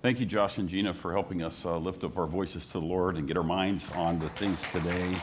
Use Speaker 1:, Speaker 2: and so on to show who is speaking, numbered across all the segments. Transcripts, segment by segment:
Speaker 1: Thank you, Josh and Gina, for helping us lift up our voices to the Lord and get our minds on the things today.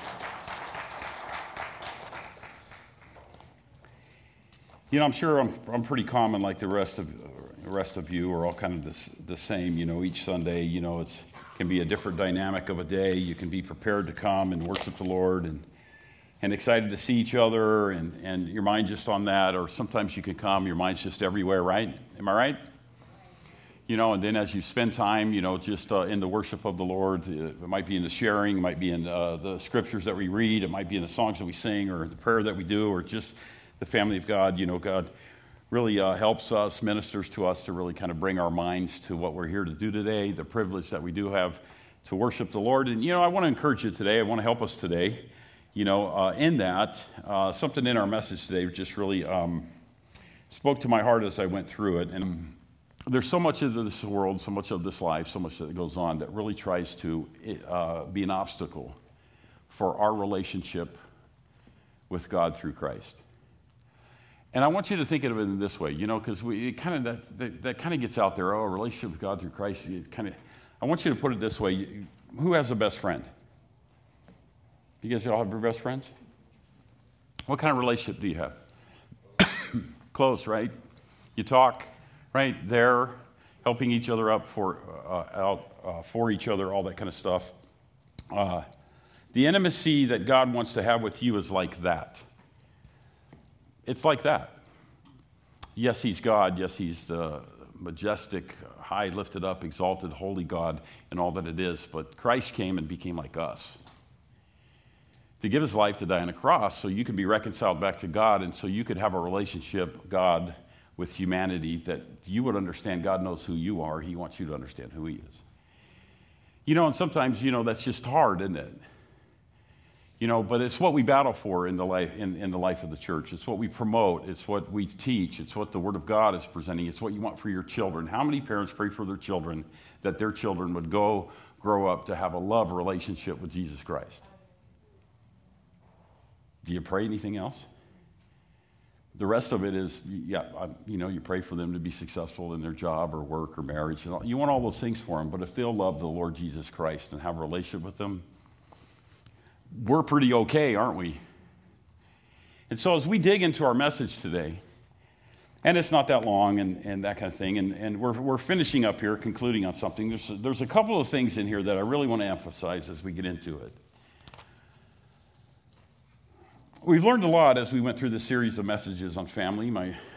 Speaker 1: You know, I'm sure I'm pretty common, like the rest of you are all kind of the same. You know, each Sunday, you know, it can be a different dynamic of a day. You can be prepared to come and worship the Lord and excited to see each other and your mind just on that. Or sometimes you can come, your mind's just everywhere, right? Am I right? You know, and then as you spend time, you know, just in the worship of the Lord, it might be in the sharing, it might be in the scriptures that we read, it might be in the songs that we sing or the prayer that we do, or just the family of God. You know, God really helps us, ministers to us to really kind of bring our minds to what we're here to do today, the privilege that we do have to worship the Lord. And, you know, I want to encourage you today. I want to help us today, you know, in that. Something in our message today just really spoke to my heart as I went through it. And there's so much of this world, so much of this life, so much that goes on that really tries to be an obstacle for our relationship with God through Christ. And I want you to think of it in this way, you know, because that kind of gets out there. Oh, a relationship with God through Christ. I want you to put it this way: who has a best friend? You guys all have your best friends? What kind of relationship do you have? Close, right? You talk. Right there, helping each other up for each other, all that kind of stuff. The intimacy that God wants to have with you is like that. It's like that. Yes, He's God. Yes, He's the majestic, high, lifted up, exalted, holy God, and all that it is. But Christ came and became like us to give His life to die on a cross, so you can be reconciled back to God, and so you could have a relationship, God, with humanity, that you would understand God knows who you are. He wants you to understand who He is. You know, and sometimes, you know, that's just hard, isn't it? You know, but it's what we battle for in the life of the church. It's what we promote. It's what we teach. It's what the Word of God is presenting. It's what you want for your children. How many parents pray for their children that their children would grow up to have a love relationship with Jesus Christ? Do you pray anything else? The rest of it is, you pray for them to be successful in their job or work or marriage. You want all those things for them, but if they'll love the Lord Jesus Christ and have a relationship with them, we're pretty okay, aren't we? And so as we dig into our message today, and it's not that long and that kind of thing, and we're finishing up here, concluding on something. There's a couple of things in here that I really want to emphasize as we get into it. We've learned a lot as we went through this series of messages on family.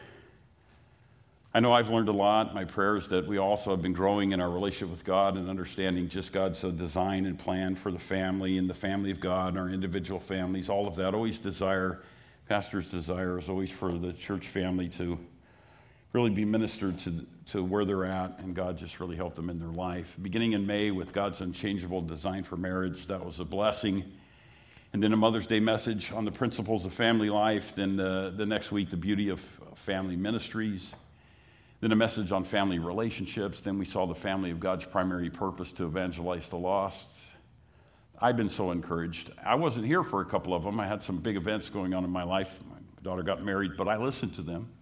Speaker 1: I know I've learned a lot. My prayer is that we also have been growing in our relationship with God and understanding just God's design and plan for the family and the family of God and our individual families, all of that. Pastor's desire is always for the church family to really be ministered to where they're at, and God just really helped them in their life. Beginning in May with God's unchangeable design for marriage, that was a blessing. And then a Mother's Day message on the principles of family life. Then the next week, the beauty of family ministries. Then a message on family relationships. Then we saw the family of God's primary purpose to evangelize the lost. I've been so encouraged. I wasn't here for a couple of them. I had some big events going on in my life. My daughter got married, but I listened to them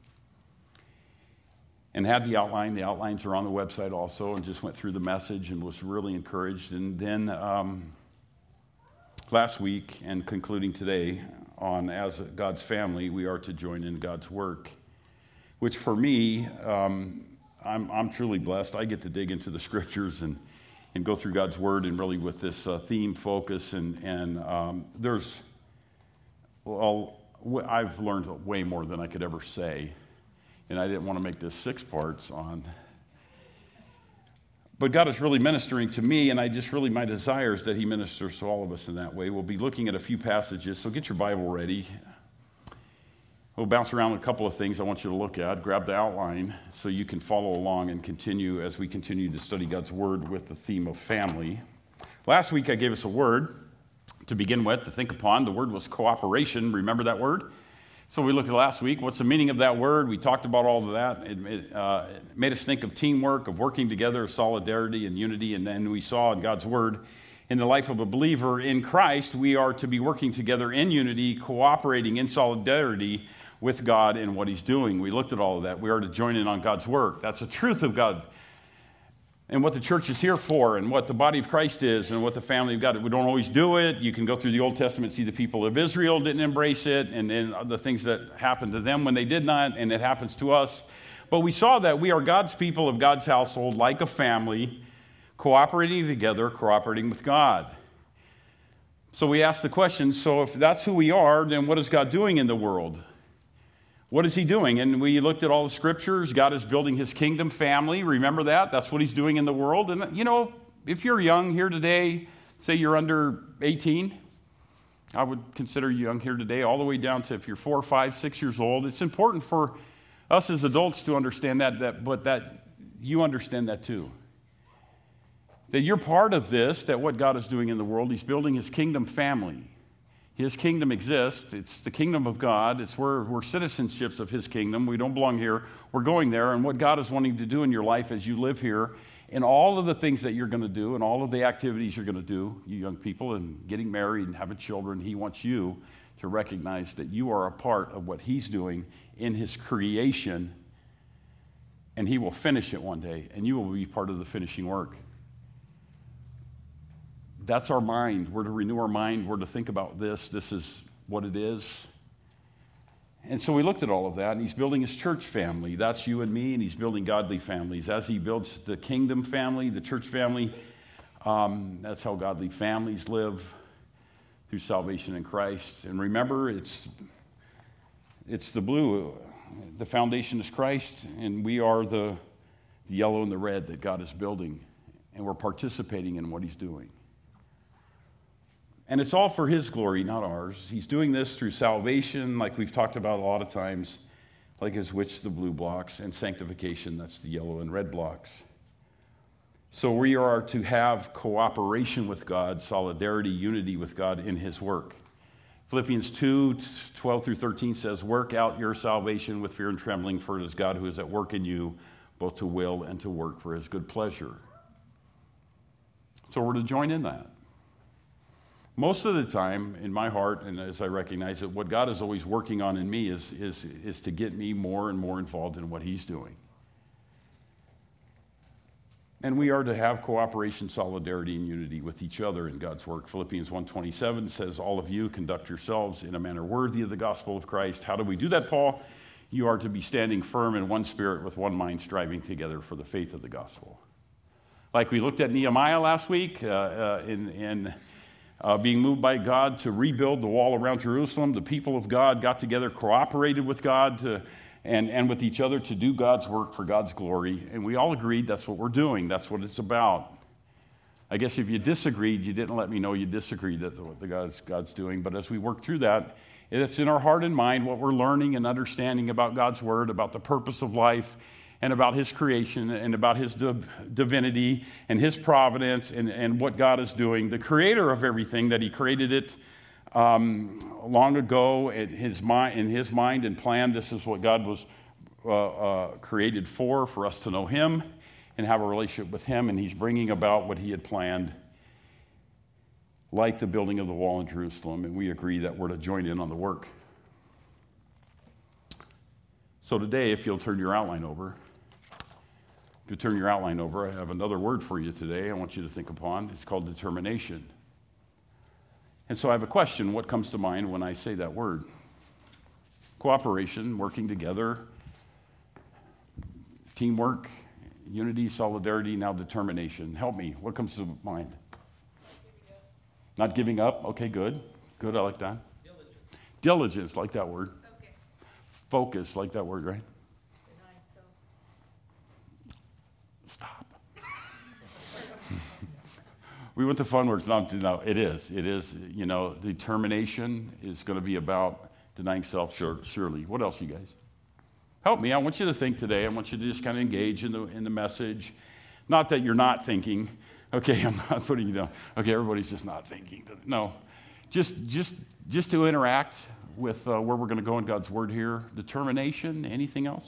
Speaker 1: and had the outline. The outlines are on the website also, and just went through the message and was really encouraged. And then last week and concluding today on as God's family, we are to join in God's work, which for me, I'm truly blessed. I get to dig into the scriptures and go through God's word, and really with this theme focus. I've learned way more than I could ever say, and I didn't want to make this 6 parts on. But God is really ministering to me, and my desire is that He ministers to all of us in that way. We'll be looking at a few passages, so get your Bible ready. We'll bounce around a couple of things I want you to look at. Grab the outline so you can follow along and continue as we continue to study God's Word with the theme of family. Last week I gave us a word to begin with, to think upon. The word was cooperation. Remember that word? So we looked at last week, what's the meaning of that word? We talked about all of that. It made us think of teamwork, of working together, solidarity and unity. And then we saw in God's word, in the life of a believer in Christ, we are to be working together in unity, cooperating in solidarity with God in what He's doing. We looked at all of that. We are to join in on God's work. That's the truth of God. and what the church is here for, and what the body of Christ is, and what the family of God. We don't always do it. You can go through the Old Testament, see the people of Israel didn't embrace it, and the things that happened to them when they did not, and it happens to us. But we saw that we are God's people of God's household, like a family, cooperating together, cooperating with God. So we asked the question, so if that's who we are, then what is God doing in the world? What is he doing? And we looked at all the scriptures. God is building his kingdom family. Remember that? That's what he's doing in the world. And, you know, if you're young here today, say you're under 18, I would consider you young here today, all the way down to if you're 4, 5, 6 years old. It's important for us as adults to understand but that you understand that too. That you're part of this, that what God is doing in the world, he's building his kingdom family. His kingdom exists. It's the kingdom of God. It's where we're citizenships of his kingdom. We don't belong here. We're going there. And what God is wanting to do in your life as you live here, and all of the things that you're going to do, and all of the activities you're going to do, you young people, and getting married and having children, he wants you to recognize that you are a part of what he's doing in his creation, and he will finish it one day, and you will be part of the finishing work. That's our mind. We're to renew our mind. We're to think about this. This is what it is. And so we looked at all of that, and he's building his church family. That's you and me, and he's building godly families. As he builds the kingdom family, the church family, that's how godly families live, through salvation in Christ. And remember, it's the blue. The foundation is Christ, and we are the yellow and the red that God is building, and we're participating in what he's doing. And it's all for his glory, not ours. He's doing this through salvation, like we've talked about a lot of times, like his which the blue blocks, and sanctification, that's the yellow and red blocks. So we are to have cooperation with God, solidarity, unity with God in his work. Philippians 2:12 through 13 says, work out your salvation with fear and trembling, for it is God who is at work in you, both to will and to work for his good pleasure. So we're to join in that. Most of the time, in my heart, and as I recognize it, what God is always working on in me is to get me more and more involved in what he's doing. And we are to have cooperation, solidarity, and unity with each other in God's work. Philippians 1:27 says, all of you conduct yourselves in a manner worthy of the gospel of Christ. How do we do that, Paul? You are to be standing firm in one spirit with one mind, striving together for the faith of the gospel. Like we looked at Nehemiah last week being moved by God to rebuild the wall around Jerusalem. The people of God got together, cooperated with God and with each other to do God's work for God's glory. And we all agreed that's what we're doing. That's what it's about. I guess if you disagreed, you didn't let me know you disagreed. That's what God's doing. But as we work through that, it's in our heart and mind what we're learning and understanding about God's word, about the purpose of life, and about his creation, and about his divinity, and his providence, and what God is doing. The creator of everything, that he created it long ago in his mind and plan. This is what God was created for us to know him and have a relationship with him, and he's bringing about what he had planned, like the building of the wall in Jerusalem, and we agree that we're to join in on the work. So today, if you'll turn your outline over, I have another word for you today I want you to think upon. It's called determination. And so I have a question. What comes to mind when I say that word? Cooperation, working together, teamwork, unity, solidarity, now determination. Help me. What comes to mind? Not giving up. Okay, good. Good, I like that. Diligence, like that word. Focus, like that word, right? Stop. We went to fun words. No, it is. You know, determination is going to be about denying self, surely. What else, you guys? Help me. I want you to think today. I want you to just kind of engage in the message. Not that you're not thinking. Okay, I'm not putting you down. Okay, everybody's just not thinking. No, just to interact with where we're going to go in God's word here. Determination. Anything else?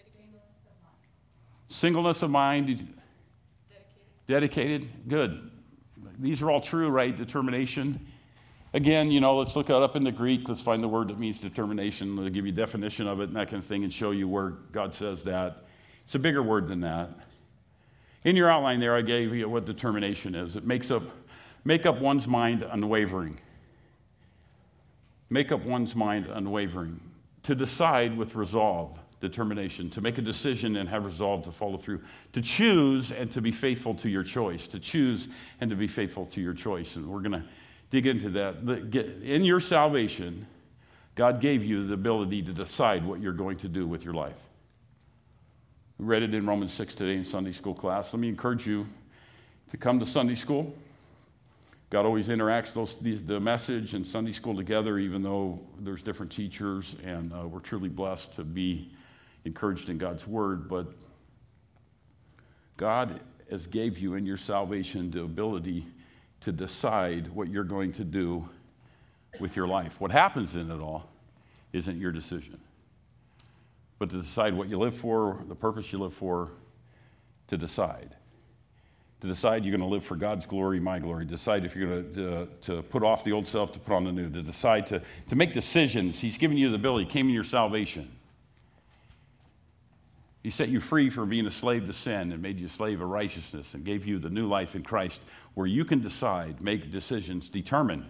Speaker 1: Singleness of mind. Dedicated. Good. These are all true, right? Determination. Again, you know, let's look it up in the Greek. Let's find the word that means determination. They'll give you a definition of it and that kind of thing and show you where God says that. It's a bigger word than that. In your outline there, I gave you what determination is. It make up one's mind unwavering. Make up one's mind unwavering. To decide with resolve, determination, to make a decision and have resolve to follow through. To choose and to be faithful to your choice. To choose and to be faithful to your choice. And we're going to dig into that. In your salvation, God gave you the ability to decide what you're going to do with your life. We read it in Romans 6 today in Sunday school class. Let me encourage you to come to Sunday school. God always interacts the message and Sunday school together, even though there's different teachers, and we're truly blessed to be encouraged in God's word. But God has gave you in your salvation the ability to decide what you're going to do with your life. What happens in it all isn't your decision, but to decide what you live for, the purpose you live for, to decide. To decide you're going to live for God's glory, my glory. Decide if you're going to put off the old self, to put on the new. To decide to make decisions. He's given you the ability. He came in your salvation. He set you free from being a slave to sin and made you a slave of righteousness and gave you the new life in Christ where you can decide, make decisions, determine.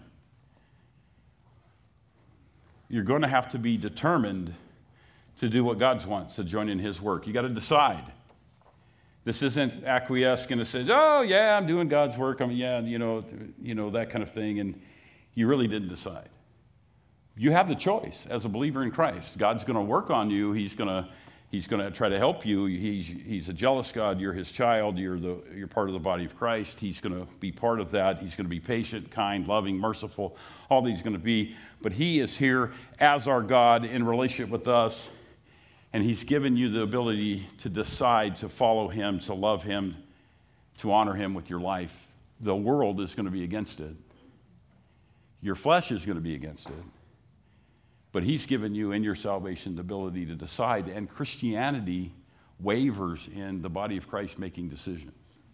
Speaker 1: You're going to have to be determined to do what God wants, to join in his work. You got to decide. This isn't acquiesce and say, oh, yeah, I'm doing God's work. You know, that kind of thing. And you really didn't decide. You have the choice as a believer in Christ. God's going to work on you. He's going to try to help you. He's a jealous God. You're his child. You're part of the body of Christ. He's going to be part of that. He's going to be patient, kind, loving, merciful. All these going to be. But he is here as our God in relationship with us. And he's given you the ability to decide to follow him, to love him, to honor him with your life. The world is going to be against it. Your flesh is going to be against it. But he's given you in your salvation the ability to decide. And Christianity wavers in the body of Christ making decisions.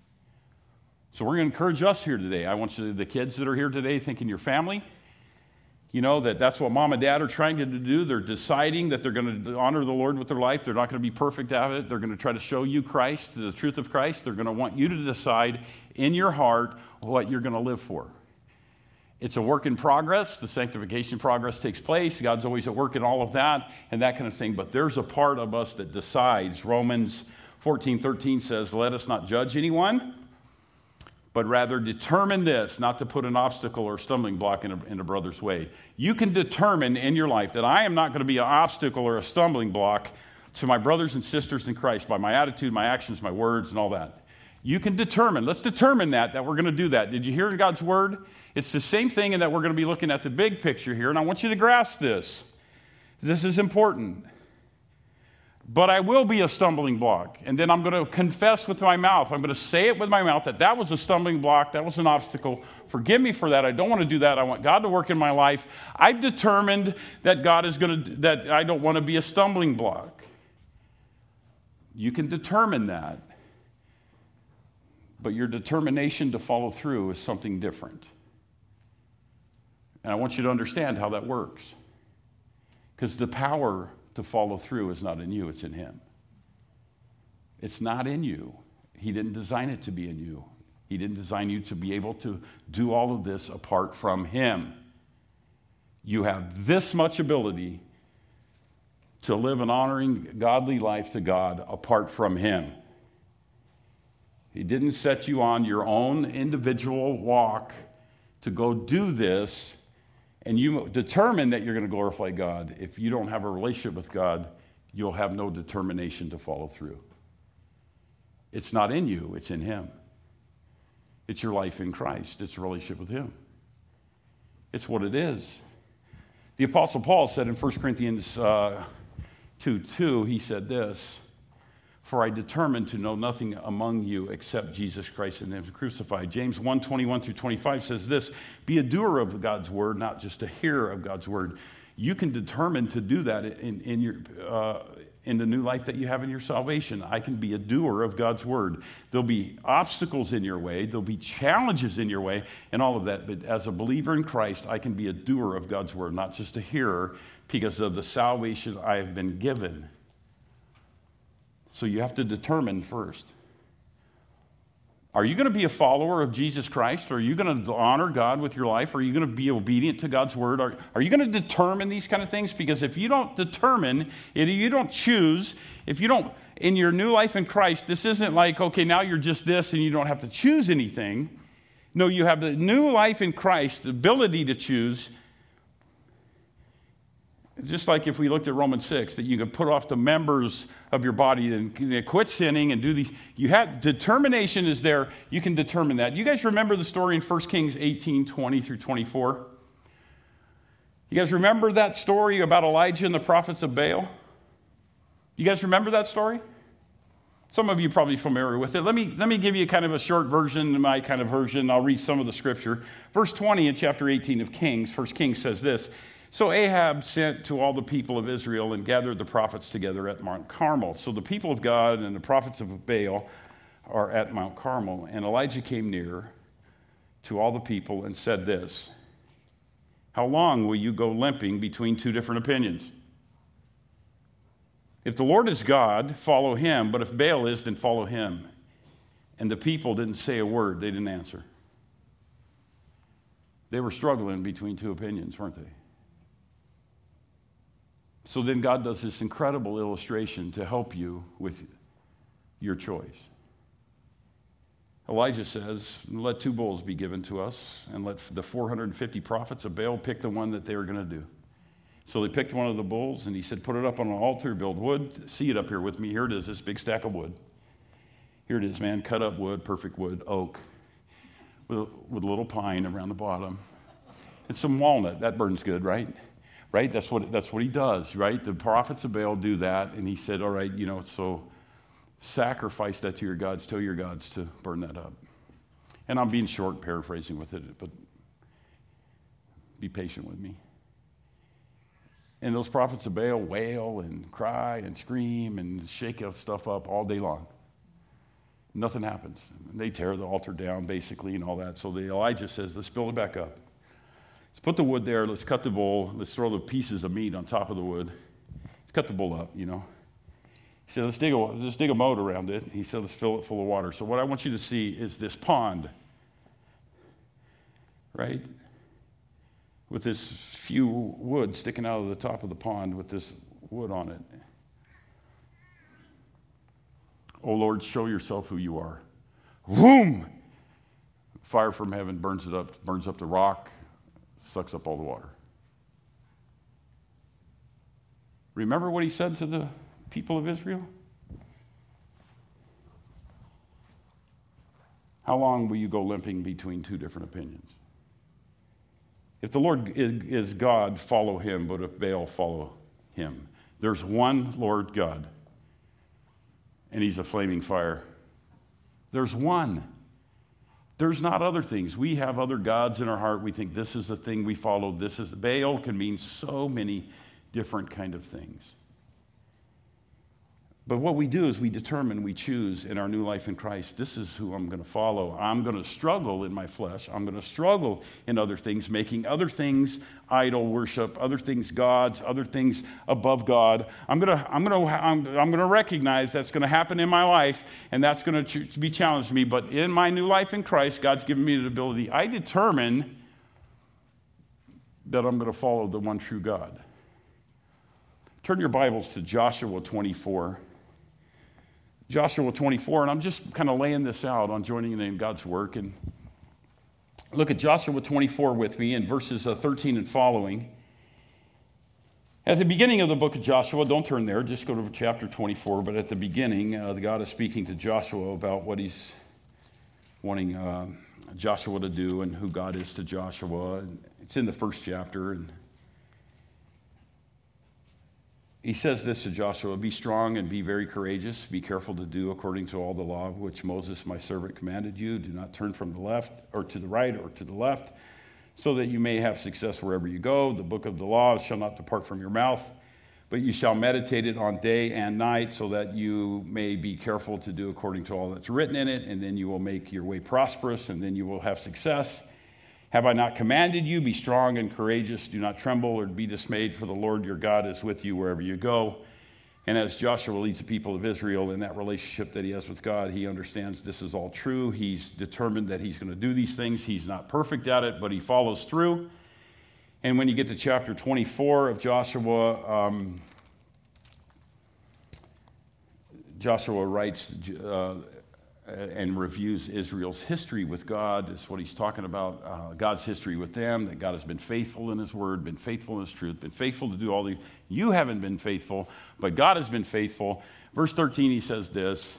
Speaker 1: So we're going to encourage us here today. I want you, the kids that are here today, thinking your family, you know, that's what mom and dad are trying to do. They're deciding that they're going to honor the Lord with their life. They're not going to be perfect at it. They're going to try to show you Christ, the truth of Christ. They're going to want you to decide in your heart what you're going to live for. It's a work in progress. The sanctification progress takes place. God's always at work in all of that and that kind of thing. But there's a part of us that decides. Romans 14:13 says, let us not judge anyone, but rather determine this, not to put an obstacle or stumbling block in a brother's way. You can determine in your life that I am not going to be an obstacle or a stumbling block to my brothers and sisters in Christ by my attitude, my actions, my words, and all that. You can determine. Let's determine that we're going to do that. Did you hear in God's word? It's the same thing in that we're going to be looking at the big picture here, and I want you to grasp this. This is important. But I will be a stumbling block. And then I'm going to confess with my mouth. I'm going to say it with my mouth that was a stumbling block. That was an obstacle. Forgive me for that. I don't want to do that. I want God to work in my life. I've determined that that I don't want to be a stumbling block. You can determine that. But your determination to follow through is something different. And I want you to understand how that works. Because the power to follow through is not in you, it's in him. It's not in you. He didn't design it to be in you. He didn't design you to be able to do all of this apart from him. You have this much ability to live an honoring, godly life to God apart from him. He didn't set you on your own individual walk to go do this, and you determine that you're going to glorify God. If you don't have a relationship with God, you'll have no determination to follow through. It's not in you, it's in him. It's your life in Christ. It's a relationship with him. It's what it is. The Apostle Paul said in 1 Corinthians 2:2, he said this, for I determined to know nothing among you except Jesus Christ and him crucified. James 1:21-25 says this, be a doer of God's word, not just a hearer of God's word. You can determine to do that in the new life that you have in your salvation. I can be a doer of God's word. There'll be obstacles in your way. There'll be challenges in your way and all of that. But as a believer in Christ, I can be a doer of God's word, not just a hearer, because of the salvation I have been given. So you have to determine first. Are you going to be a follower of Jesus Christ? Are you going to honor God with your life? Are you going to be obedient to God's word? Are you going to determine these kind of things? Because if you don't determine, if you don't choose, if you don't, in your new life in Christ, this isn't like, okay, now you're just this and you don't have to choose anything. No, you have the new life in Christ, the ability to choose. Just like if we looked at Romans 6, that you can put off the members of your body and quit sinning and do these. You have determination is there. You can determine that. You guys remember the story in 1 Kings 18, 20 through 24? You guys remember that story about Elijah and the prophets of Baal? You guys remember that story? Some of you are probably familiar with it. Let me give you kind of a short version, my kind of version. I'll read some of the scripture. Verse 20 in chapter 18 of Kings, 1 Kings says this. So Ahab sent to all the people of Israel and gathered the prophets together at Mount Carmel. So the people of God and the prophets of Baal are at Mount Carmel. And Elijah came near to all the people and said this, how long will you go limping between two different opinions? If the Lord is God, follow him. But if Baal is, then follow him. And the people didn't say a word. They didn't answer. They were struggling between two opinions, weren't they? So then God does this incredible illustration to help you with your choice. Elijah says, let 2 bulls be given to us, and let the 450 prophets of Baal pick the one that they were going to do. So they picked one of the bulls, and he said, put it up on an altar, build wood. See it up here with me. Here it is, this big stack of wood. Here it is, man, cut up wood, perfect wood, oak, with a little pine around the bottom. And some walnut. That burns good, right? Right? That's what he does, right? The prophets of Baal do that, and he said, all right, so sacrifice that to your gods, tell your gods to burn that up. And I'm being short, paraphrasing with it, but be patient with me. And those prophets of Baal wail and cry and scream and shake stuff up all day long. Nothing happens. And they tear the altar down, basically, and all that. So Elijah says, let's build it back up. Let's put the wood there. Let's cut the bull. Let's throw the pieces of meat on top of the wood. Let's cut the bull up, He said, let's dig a moat around it. He said, let's fill it full of water. So what I want you to see is this pond, right? With this few wood sticking out of the top of the pond with this wood on it. Oh, Lord, show yourself who you are. Boom! Fire from heaven burns it up, burns up the rock, sucks up all the water. Remember what he said to the people of Israel? How long will you go limping between two different opinions? If the Lord is God, follow him, but if Baal, follow him. There's one Lord God, and he's a flaming fire. There's one. There's not other things. We have other gods in our heart. We think this is the thing we follow. Baal can mean so many different kind of things. But what we do is we determine, we choose in our new life in Christ, this is who I'm going to follow. I'm going to struggle in my flesh. I'm going to struggle in other things, making other things idol worship, other things gods, other things above God. I'm going to recognize that's going to happen in my life, and that's going to be challenged me. But in my new life in Christ, God's given me the ability. I determine that I'm going to follow the one true God. Turn your Bibles to Joshua 24. Joshua 24, and I'm just kind of laying this out on joining in God's work. And look at Joshua 24 with me in verses 13 and following. At the beginning of the book of Joshua, don't turn there, just go to chapter 24, but at the beginning, God is speaking to Joshua about what he's wanting Joshua to do and who God is to Joshua. And it's in the first chapter, and he says this to Joshua, be strong and be very courageous. Be careful to do according to all the law which Moses, my servant, commanded you. Do not turn from the left or to the right or to the left, so that you may have success wherever you go. The book of the law shall not depart from your mouth, but you shall meditate it on day and night, so that you may be careful to do according to all that's written in it, and then you will make your way prosperous, and then you will have success. Have I not commanded you? Be strong and courageous. Do not tremble or be dismayed, for the Lord your God is with you wherever you go. And as Joshua leads the people of Israel in that relationship that he has with God, he understands this is all true. He's determined that he's going to do these things. He's not perfect at it, but he follows through. And when you get to chapter 24 of Joshua, Joshua writes and reviews Israel's history with God. That's what he's talking about, God's history with them, that God has been faithful in his word, been faithful in his truth, been faithful to do all the... You haven't been faithful, but God has been faithful. Verse 13, he says this,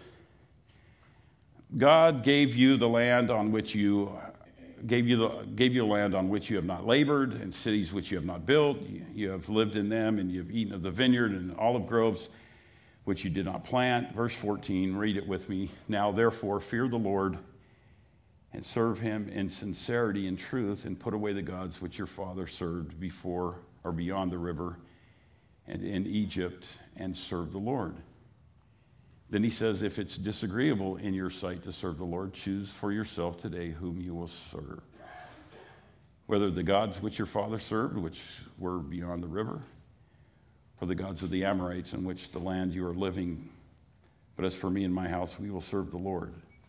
Speaker 1: God gave you the land on which you... gave you land on which you have not labored, and cities which you have not built. You have lived in them, and you have eaten of the vineyard and olive groves, which you did not plant. Verse 14, read it with me. Now, therefore, fear the Lord and serve him in sincerity and truth, and put away the gods which your father served before or beyond the river and in Egypt, and serve the Lord. Then he says, if it's disagreeable in your sight to serve the Lord, choose for yourself today whom you will serve. Whether the gods which your father served, which were beyond the river, or the gods of the Amorites in which the land you are living. But as for me and my house, we will serve the Lord.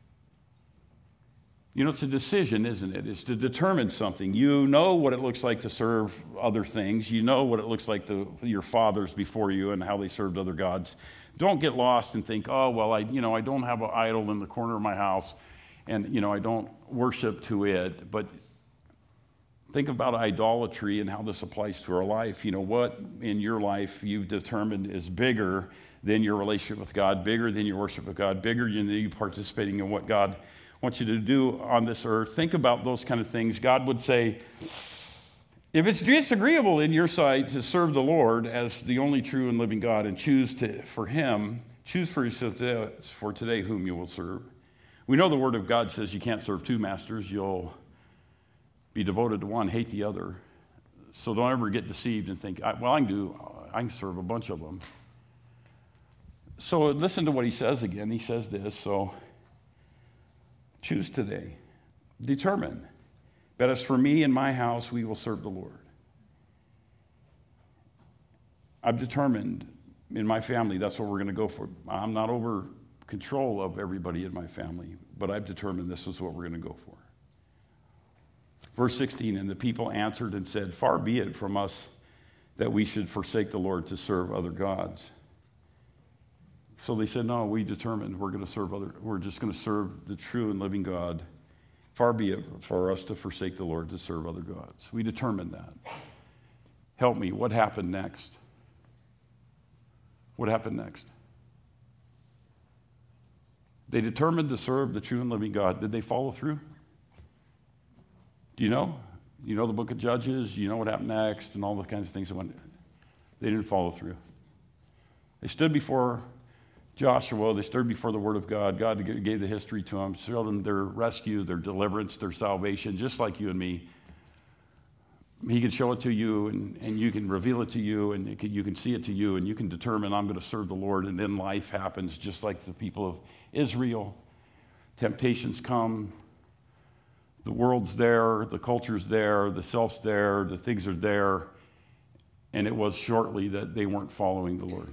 Speaker 1: You know, it's a decision, isn't it? It's to determine something. You know what it looks like to serve other things. You know what it looks like to your fathers before you and how they served other gods. Don't get lost and think, oh, well, I don't have an idol in the corner of my house, and, I don't worship to it. But think about idolatry and how this applies to our life. You know, what in your life you've determined is bigger than your relationship with God, bigger than your worship with God, bigger than you participating in what God wants you to do on this earth. Think about those kind of things. God would say, if it's disagreeable in your sight to serve the Lord as the only true and living God and choose for yourself for today whom you will serve. We know the Word of God says you can't serve two masters. You'll be devoted to one, hate the other. So don't ever get deceived and think, I can serve a bunch of them. So listen to what he says again. He says this, so choose today. Determine. But as for me and my house, we will serve the Lord. I've determined in my family, that's what we're going to go for. I'm not over control of everybody in my family, but I've determined this is what we're going to go for. Verse 16, and the people answered and said, far be it from us that we should forsake the Lord to serve other gods. So they said, no, we determined we're just going to serve the true and living God. Far be it for us to forsake the Lord to serve other gods. We determined that. Help me, what happened next? What happened next? They determined to serve the true and living God. Did they follow through? Do you know? You know the book of Judges, you know what happened next, and all the kinds of things that went. They didn't follow through. They stood before Joshua, they stood before the Word of God. God gave the history to them, showed them their rescue, their deliverance, their salvation, just like you and me. He can show it to you, and you can reveal it to you, and you can see it to you, and you can determine, I'm going to serve the Lord, and then life happens just like the people of Israel. Temptations come. The world's there, the culture's there, the self's there, the things are there, and it was shortly that they weren't following the Lord.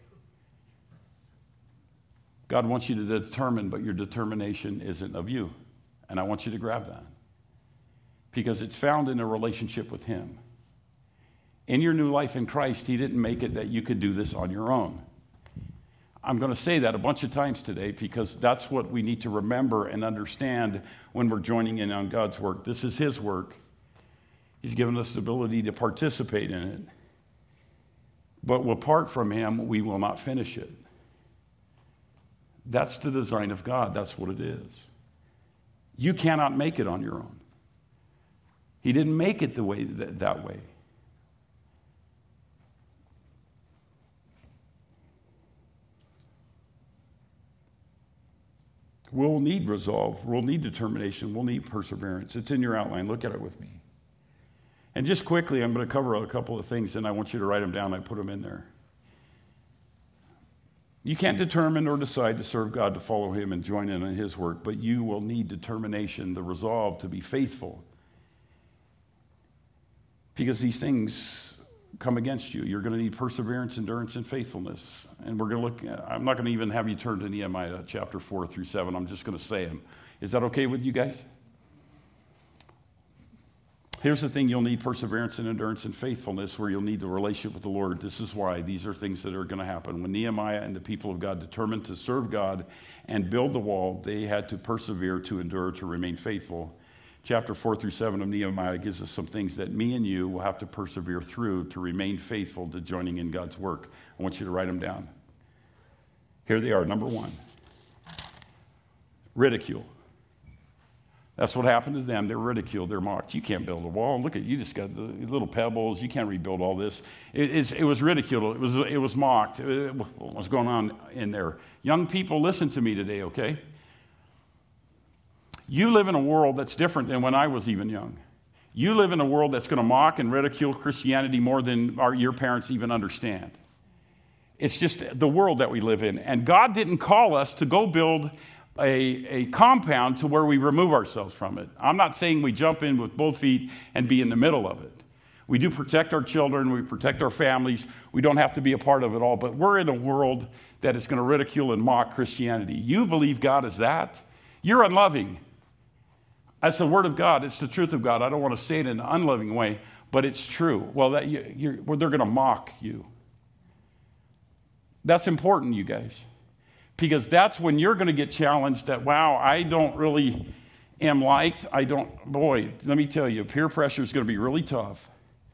Speaker 1: God wants you to determine, but your determination isn't of you. And I want you to grab that. Because it's found in a relationship with Him. In your new life in Christ, He didn't make it that you could do this on your own. I'm going to say that a bunch of times today because that's what we need to remember and understand when we're joining in on God's work. This is His work. He's given us the ability to participate in it. But apart from Him, we will not finish it. That's the design of God. That's what it is. You cannot make it on your own. He didn't make it the way that way. We'll need resolve. We'll need determination. We'll need perseverance. It's in your outline. Look at it with me. And just quickly, I'm going to cover a couple of things, and I want you to write them down. I put them in there. You can't determine or decide to serve God, to follow Him, and join in on His work, but you will need determination, the resolve to be faithful. Because these things come against you. You're going to need perseverance, endurance, and faithfulness. And we're going to look, I'm not going to even have you turn to Nehemiah chapter 4 through 7. I'm just going to say them. Is that okay with you guys? Here's the thing, you'll need perseverance and endurance and faithfulness where you'll need the relationship with the Lord. This is why these are things that are going to happen. When Nehemiah and the people of God determined to serve God and build the wall, they had to persevere, to endure, to remain faithful. Chapter 4 through 7 of Nehemiah gives us some things that me and you will have to persevere through to remain faithful to joining in God's work. I want you to write them down. Here they are. Number 1, ridicule. That's what happened to them. They're ridiculed. They're mocked. You can't build a wall. Look at you, just got the little pebbles. You can't rebuild all this. It was ridiculed. It was mocked. What was going on in there? Young people, listen to me today, okay? You live in a world that's different than when I was even young. You live in a world that's going to mock and ridicule Christianity more than your parents even understand. It's just the world that we live in. And God didn't call us to go build a compound to where we remove ourselves from it. I'm not saying we jump in with both feet and be in the middle of it. We do protect our children, we protect our families. We don't have to be a part of it all, but we're in a world that is going to ridicule and mock Christianity. You believe God is that? You're unloving. That's the word of God. It's the truth of God. I don't want to say it in an unloving way, but it's true. Well, they're going to mock you. That's important, you guys. Because that's when you're going to get challenged that, wow, I don't really am liked. Boy, let me tell you, peer pressure is going to be really tough.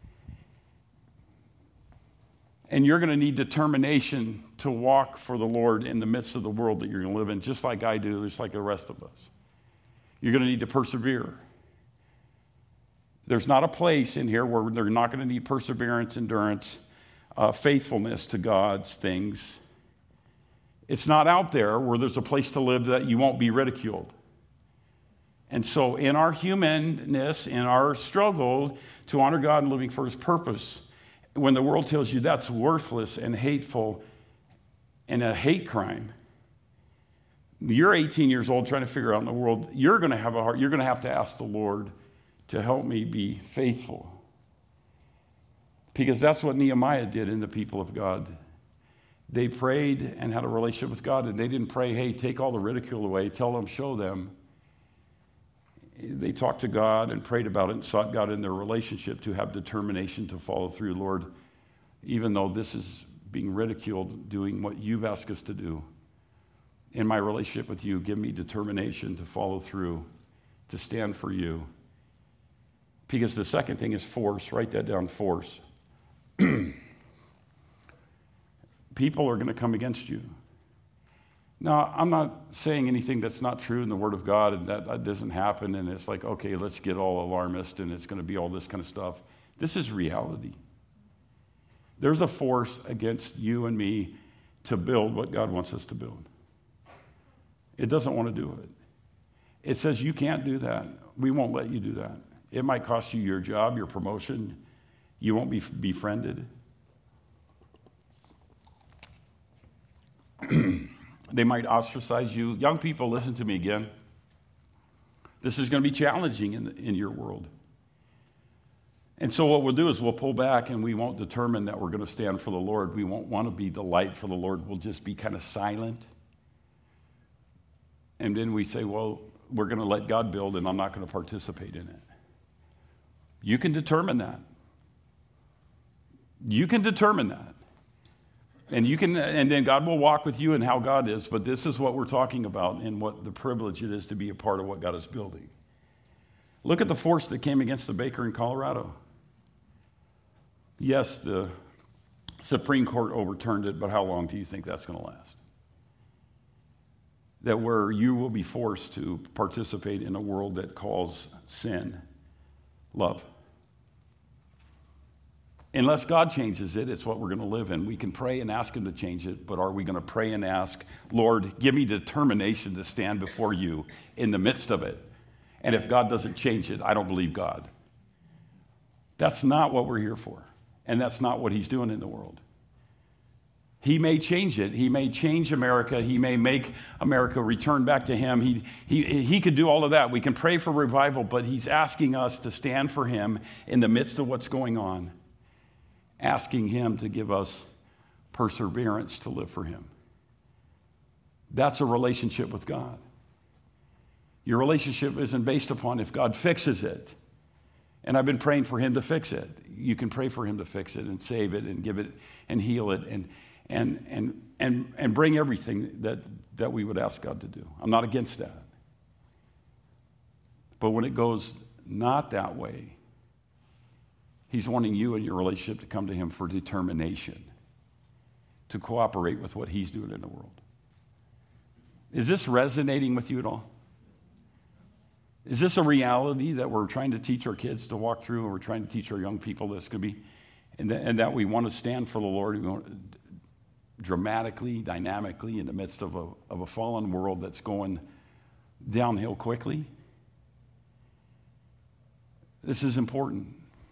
Speaker 1: And you're going to need determination to walk for the Lord in the midst of the world that you're going to live in, just like I do, just like the rest of us. You're going to need to persevere. There's not a place in here where they're not going to need perseverance, endurance, faithfulness to God's things. It's not out there where there's a place to live that you won't be ridiculed. And so in our humanness, in our struggle to honor God and living for his purpose, when the world tells you that's worthless and hateful and a hate crime, you're 18 years old trying to figure out in the world, you're going to have to ask the Lord to help me be faithful. Because that's what Nehemiah did in the people of God. They prayed and had a relationship with God, and they didn't pray, hey, take all the ridicule away, tell them, show them. They talked to God and prayed about it and sought God in their relationship to have determination to follow through. Lord, even though this is being ridiculed, doing what you've asked us to do, in my relationship with you, give me determination to follow through, to stand for you. Because the second thing is force. Write that down, force. People are going to come against you. Now, I'm not saying anything that's not true in the Word of God and that doesn't happen and it's like, okay, let's get all alarmist and it's going to be all this kind of stuff. This is reality. There's a force against you and me to build what God wants us to build. It doesn't want to do it. It says you can't do that. We won't let you do that. It might cost you your job, your promotion. You won't be befriended. They might ostracize you. Young people, listen to me again. This is going to be challenging in your world. And so what we'll do is we'll pull back and we won't determine that we're going to stand for the Lord. We won't want to be the light for the Lord. We'll just be kind of silent. And then we say, well, we're going to let God build and I'm not going to participate in it. You can determine that. You can determine that. And then God will walk with you in how God is, but this is what we're talking about and what the privilege it is to be a part of what God is building. Look at the force that came against the baker in Colorado. Yes, the Supreme Court overturned it, but how long do you think that's going to last? That where you will be forced to participate in a world that calls sin love. Unless God changes it, it's what we're going to live in. We can pray and ask him to change it, but are we going to pray and ask, Lord, give me determination to stand before you in the midst of it? And if God doesn't change it, I don't believe God. That's not what we're here for. And that's not what he's doing in the world. He may change it. He may change America. He may make America return back to him. He could do all of that. We can pray for revival, but he's asking us to stand for him in the midst of what's going on. asking him to give us perseverance to live for him. That's a relationship with God. Your relationship isn't based upon if God fixes it. And I've been praying for him to fix it. You can pray for him to fix it and save it and give it and heal it and bring everything that we would ask God to do. I'm not against that. But when it goes not that way, he's wanting you and your relationship to come to him for determination, to cooperate with what he's doing in the world. Is this resonating with you at all? Is this a reality that we're trying to teach our kids to walk through, and we're trying to teach our young people this could be, and that we want to stand for the Lord dramatically, dynamically in the midst of a fallen world that's going downhill quickly? This is important.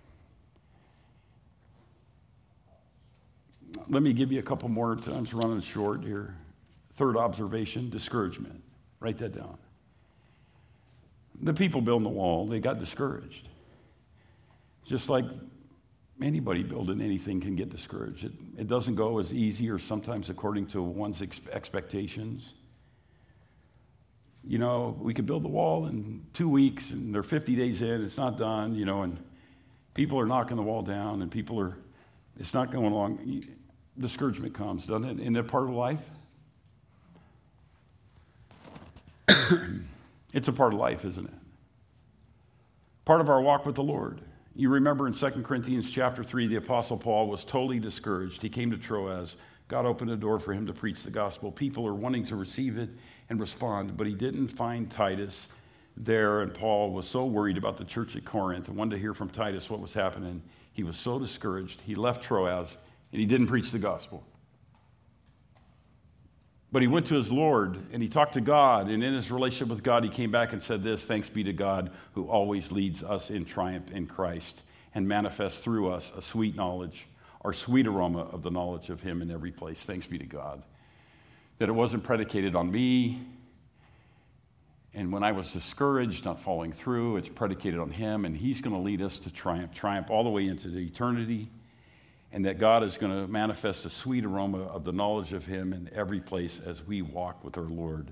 Speaker 1: Let me give you a couple more times, running short here. Third observation, discouragement. Write that down. The people building the wall, they got discouraged. Just like anybody building anything can get discouraged. It doesn't go as easy or sometimes according to one's expectations. You know, we could build the wall in 2 weeks and they're 50 days in, it's not done, you know, and people are knocking the wall down and it's not going along. Discouragement comes, doesn't it? Isn't that part of life? It's a part of life, isn't it? Part of our walk with the Lord. You remember in 2 Corinthians chapter 3, the Apostle Paul was totally discouraged. He came to Troas. God opened a door for him to preach the gospel. People are wanting to receive it and respond, but he didn't find Titus there, and Paul was so worried about the church at Corinth and wanted to hear from Titus what was happening. He was so discouraged. He left Troas, and he didn't preach the gospel. But he went to his Lord, and he talked to God, and in his relationship with God, he came back and said this: "Thanks be to God who always leads us in triumph in Christ and manifests through us a sweet knowledge, our sweet aroma of the knowledge of him in every place." Thanks be to God. That it wasn't predicated on me, and when I was discouraged, not following through, it's predicated on him, and he's going to lead us to triumph all the way into the eternity. And that God is going to manifest a sweet aroma of the knowledge of him in every place as we walk with our Lord.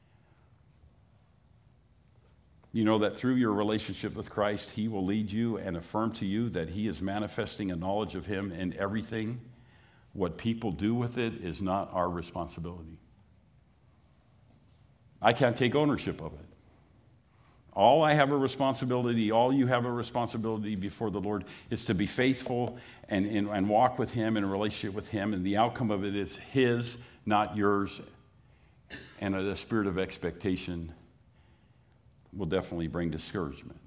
Speaker 1: You know that through your relationship with Christ, he will lead you and affirm to you that he is manifesting a knowledge of him in everything. What people do with it is not our responsibility. I can't take ownership of it. All I have a responsibility, all you have a responsibility before the Lord is to be faithful and walk with him in a relationship with him, and the outcome of it is his, not yours. And the spirit of expectation will definitely bring discouragement.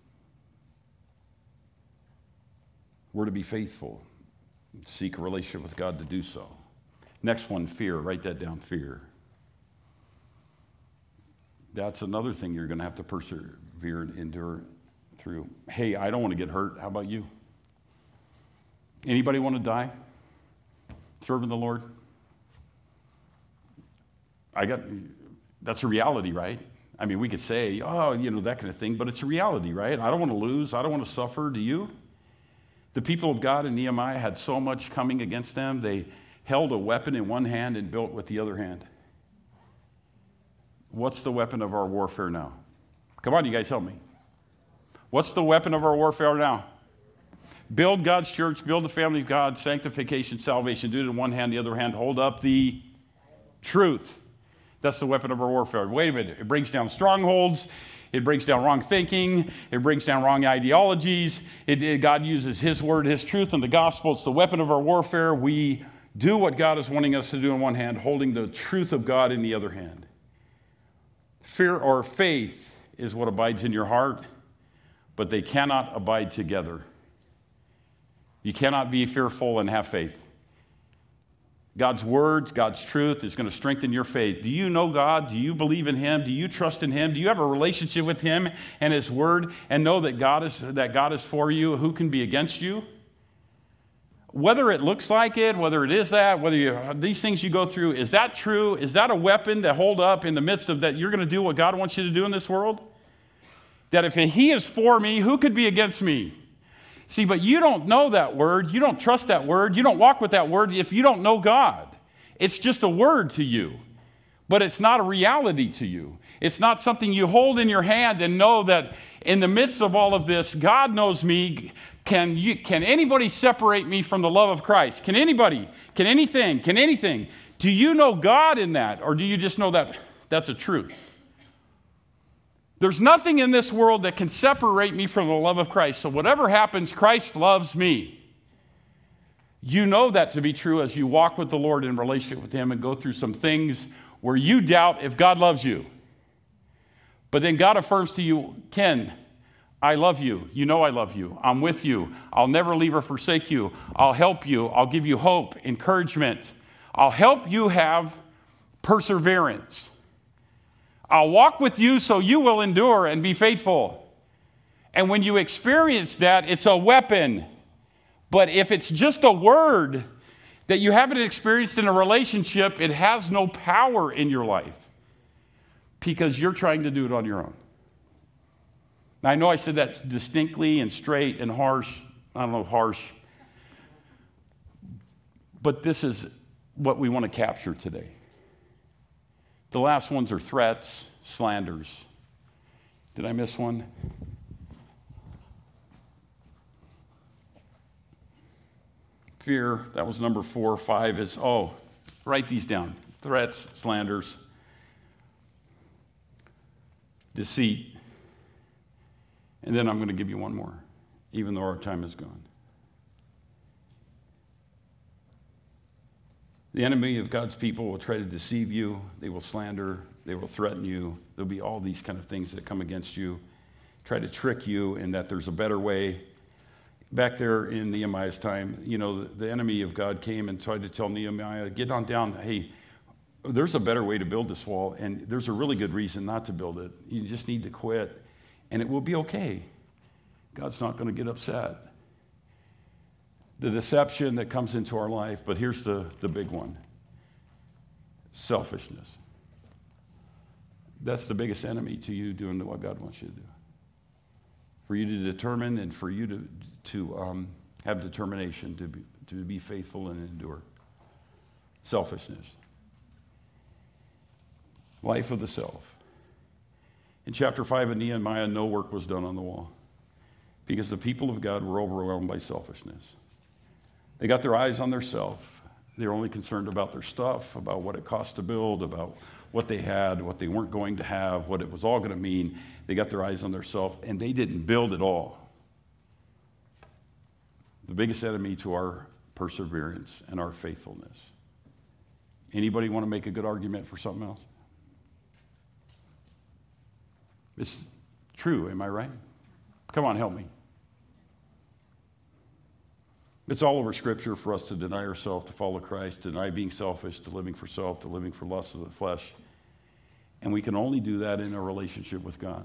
Speaker 1: We're to be faithful, seek a relationship with God to do so. Next one, fear. Write that down, fear. That's another thing you're going to have to persevere and endure through. Hey, I don't want to get hurt. How about you? Anybody want to die serving the Lord? That's a reality, right? I mean, we could say, oh, you know, that kind of thing, but it's a reality, right? I don't want to lose. I don't want to suffer. Do you? The people of God in Nehemiah had so much coming against them, they held a weapon in one hand and built with the other hand. What's the weapon of our warfare now? Come on, you guys help me. What's the weapon of our warfare now? Build God's church, build the family of God, sanctification, salvation. Do it in one hand, the other hand, hold up the truth. That's the weapon of our warfare. Wait a minute. It brings down strongholds. It brings down wrong thinking. It brings down wrong ideologies. God uses his word, his truth, and the gospel. It's the weapon of our warfare. We do what God is wanting us to do in one hand, holding the truth of God in the other hand. Fear or faith is what abides in your heart, but they cannot abide together. You cannot be fearful and have faith. God's words, God's truth is going to strengthen your faith. Do you know God? Do you believe in him? Do you trust in him? Do you have a relationship with him and his word and know that God is for you? Who can be against you? Whether it looks like it, whether it is that, these things you go through, is that true? Is that a weapon that hold up in the midst of that you're going to do what God wants you to do in this world? That if he is for me, who could be against me? See, but you don't know that word. You don't trust that word. You don't walk with that word if you don't know God. It's just a word to you, but it's not a reality to you. It's not something you hold in your hand and know that in the midst of all of this, God knows me. Can anybody separate me from the love of Christ? Can anybody? Can anything? Do you know God in that, or do you just know that that's a truth? There's nothing in this world that can separate me from the love of Christ. So whatever happens, Christ loves me. You know that to be true as you walk with the Lord in relationship with him and go through some things where you doubt if God loves you. But then God affirms to you, Ken, I love you. You know I love you. I'm with you. I'll never leave or forsake you. I'll help you. I'll give you hope, encouragement. I'll help you have perseverance. I'll walk with you so you will endure and be faithful. And when you experience that, it's a weapon. But if it's just a word that you haven't experienced in a relationship, it has no power in your life because you're trying to do it on your own. Now, I know I said that distinctly and straight and harsh. I don't know, harsh. But this is what we want to capture today. The last ones are threats, slanders. Did I miss one? Fear, that was number 4. 5 is, write these down. Threats, slanders, deceit. And then I'm going to give you one more, even though our time is gone. The enemy of God's people will try to deceive you. They will slander. They will threaten you. There'll be all these kind of things that come against you, try to trick you in that there's a better way. Back there in Nehemiah's time, the enemy of God came and tried to tell Nehemiah, get on down. Hey, there's a better way to build this wall, and there's a really good reason not to build it. You just need to quit, and it will be okay. God's not going to get upset. The deception that comes into our life, but here's the big one. Selfishness. That's the biggest enemy to you doing what God wants you to do. For you to determine and for you to have determination to be faithful and endure. Selfishness. Life of the self. In chapter 5 of Nehemiah, no work was done on the wall because the people of God were overwhelmed by selfishness. They got their eyes on their self. They were only concerned about their stuff, about what it cost to build, about what they had, what they weren't going to have, what it was all going to mean. They got their eyes on their self, and they didn't build at all. The biggest enemy to our perseverance and our faithfulness. Anybody want to make a good argument for something else? It's true, am I right? Come on, help me. It's all over Scripture for us to deny ourselves, to follow Christ, to deny being selfish, to living for self, to living for lust of the flesh. And we can only do that in a relationship with God.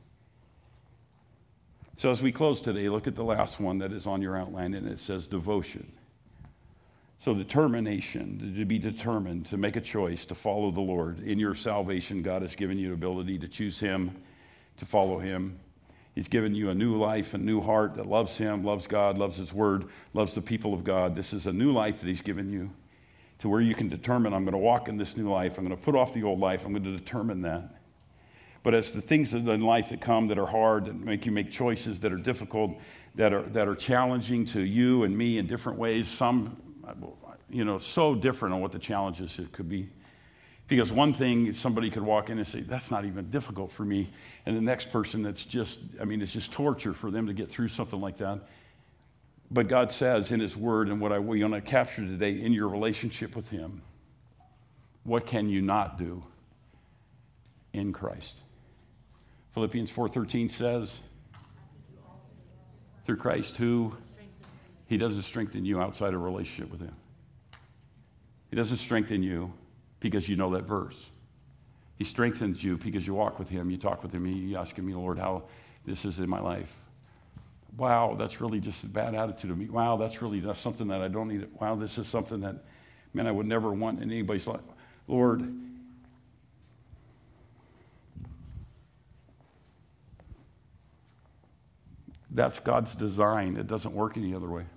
Speaker 1: So as we close today, look at the last one that is on your outline, and it says devotion. So determination, to be determined, to make a choice, to follow the Lord. In your salvation, God has given you the ability to choose Him, to follow Him. He's given you a new life, a new heart that loves Him, loves God, loves His Word, loves the people of God. This is a new life that He's given you to where you can determine, I'm going to walk in this new life. I'm going to put off the old life. I'm going to determine that. But as the things in life that come that are hard, that make you make choices that are difficult, that are challenging to you and me in different ways, some, so different on what the challenges it could be. Because one thing, somebody could walk in and say, that's not even difficult for me. And the next person, it's just torture for them to get through something like that. But God says in His Word, and what we want to capture today, in your relationship with Him, what can you not do in Christ? Philippians 4:13 says, through Christ who He doesn't strengthen you outside a relationship with Him. He doesn't strengthen you because you know that verse. He strengthens you because you walk with Him, you talk with Him, you ask Him, Lord, how this is in my life. Wow, that's really just a bad attitude of me. Wow, that's something that I don't need. Wow, this is something that, I would never want in anybody's life. Lord, That's God's design. It doesn't work any other way.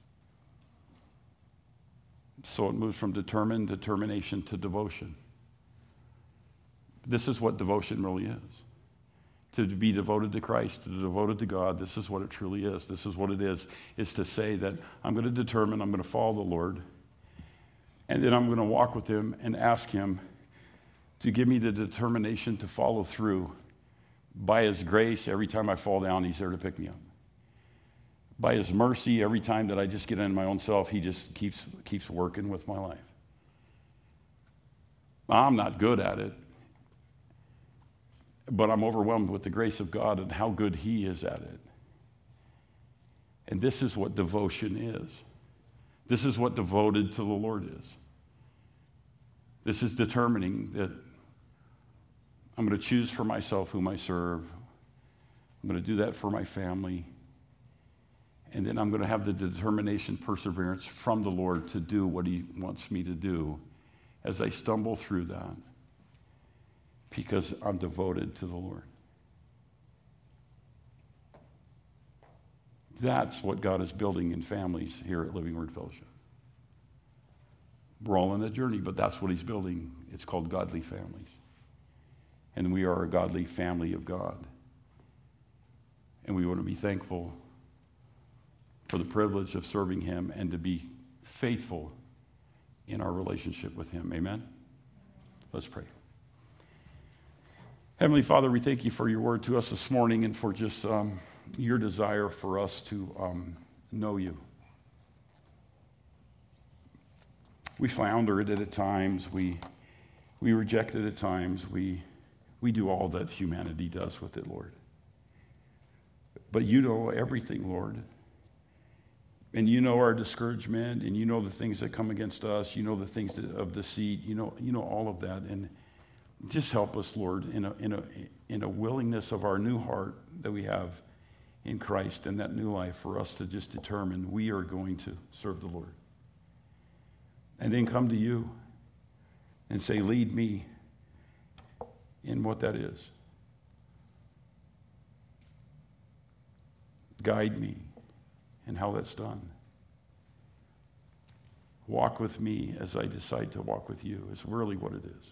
Speaker 1: So it moves from determination to devotion. This is what devotion really is. To be devoted to Christ, to be devoted to God, this is what it truly is. This is what it is to say that I'm going to determine, I'm going to follow the Lord, and then I'm going to walk with him and ask him to give me the determination to follow through. By his grace, every time I fall down, he's there to pick me up. By his mercy, every time that I just get in my own self, he just keeps working with my life. I'm not good at it, but I'm overwhelmed with the grace of God and how good he is at it. And this is what devotion is. This is what devoted to the Lord is. This is determining that I'm going to choose for myself whom I serve. I'm going to do that for my family. And then I'm going to have the determination, perseverance from the Lord to do what he wants me to do as I stumble through that, because I'm devoted to the Lord. That's what God is building in families here at Living Word Fellowship. We're all on a journey, but that's what he's building. It's called godly families. And we are a godly family of God. And we want to be thankful for the privilege of serving him and to be faithful in our relationship with him. Amen? Let's pray. Heavenly Father, we thank you for your word to us this morning and for just your desire for us to know you. We flounder it at times. We reject it at times. We do all that humanity does with it, Lord. But you know everything, Lord. And you know our discouragement, and you know the things that come against us. You know the things of deceit. You know all of that. And just help us, Lord, in a willingness of our new heart that we have in Christ and that new life for us to just determine we are going to serve the Lord. And then come to you and say, lead me in what that is. Guide me in how that's done. Walk with me as I decide to walk with you is really what it is.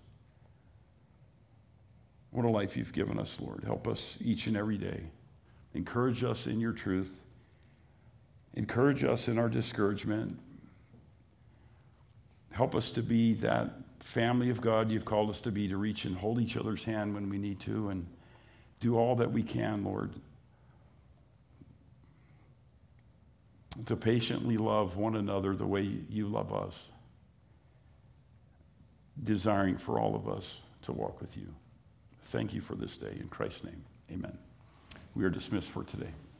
Speaker 1: What a life you've given us, Lord. Help us each and every day. Encourage us in your truth. Encourage us in our discouragement. Help us to be that family of God you've called us to be, to reach and hold each other's hand when we need to, and do all that we can, Lord, to patiently love one another the way you love us, desiring for all of us to walk with you. Thank you for this day. In Christ's name, amen. We are dismissed for today.